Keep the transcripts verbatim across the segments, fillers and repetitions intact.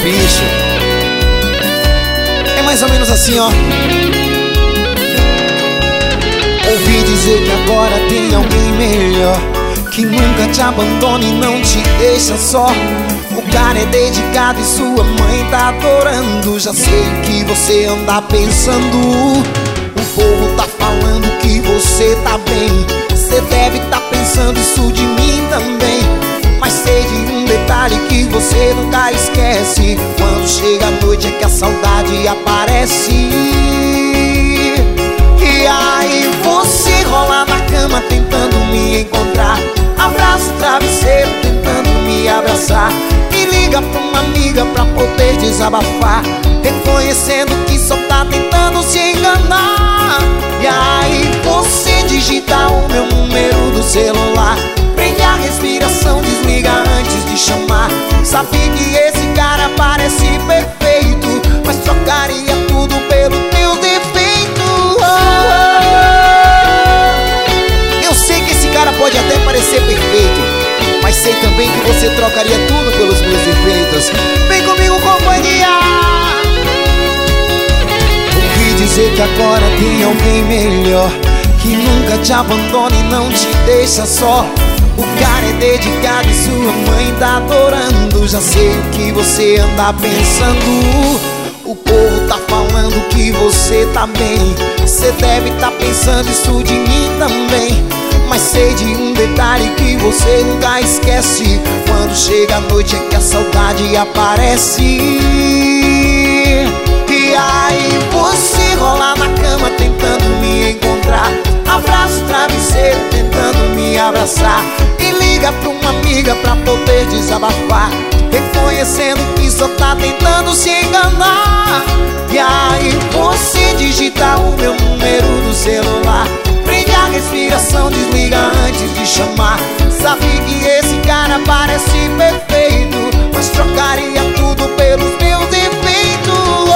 Capricho. É mais ou menos assim, ó. Ouvi dizer que agora tem alguém melhor, que nunca te abandona e não te deixa só. O cara é dedicado e sua mãe tá adorando. Já sei o que você anda pensando. O povo tá falando que você tá bem. Você deve tá pensando isso de mim também. Mas sei de um detalhe que você nunca esquece: quando chega a noite é que a saudade aparece. E aí você rola na cama tentando me encontrar, abraça o travesseiro tentando me abraçar, e liga pra uma amiga pra poder desabafar, reconhecendo que só tá tentando se enganar. E aí você digita o meu número do celular, prende a respiração, desliga antes de chamar. Sabe que esse cara parece perfeito, mas trocaria tudo pelo teu defeito. Oh, oh. Eu sei que esse cara pode até parecer perfeito, mas sei também que você trocaria tudo pelos meus defeitos. Vem comigo, companhia. Ouvi dizer que agora tem alguém melhor, que nunca te abandona e não te deixa só. O cara é dedicado e sua mãe tá adorando. Já sei o que você anda pensando. O povo tá falando que você tá bem. Você deve tá pensando isso de mim também. Mas sei de um detalhe que você nunca esquece: quando chega a noite é que a saudade aparece. E aí você rola na cama tentando me encontrar, abraça o travesseiro tentando me abraçar, e liga pra uma amiga pra poder desabafar, reconhecendo que só tá tentando se enganar. E aí você digita o meu número do celular, prende a respiração, desliga antes de chamar. Sabe que esse cara parece perfeito, mas trocaria tudo pelos meus defeitos. Oh,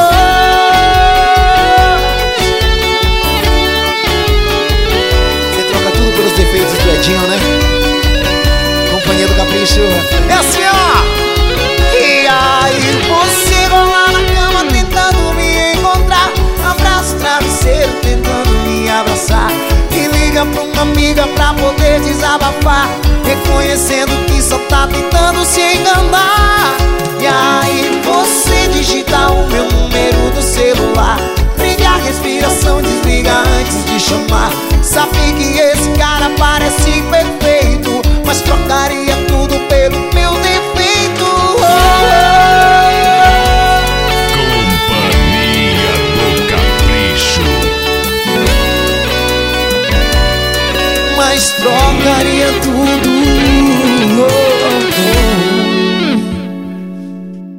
você troca tudo pelos defeitos do Edinho, né? Companhia do Capricho. É assim, ó. E aí você rola na cama tentando me encontrar, abraça o travesseiro tentando me abraçar, e liga pra uma amiga pra poder desabafar, reconhecendo que só tá tentando se enganar. E aí você digita o meu número do celular, prende a respiração, desliga antes de chamar. Sabe que esse cara parece perfeito, mas trocaria tudo pelo meu defeito. Oh, Companhia do Capricho. mas trocaria tudo. Oh, oh, oh.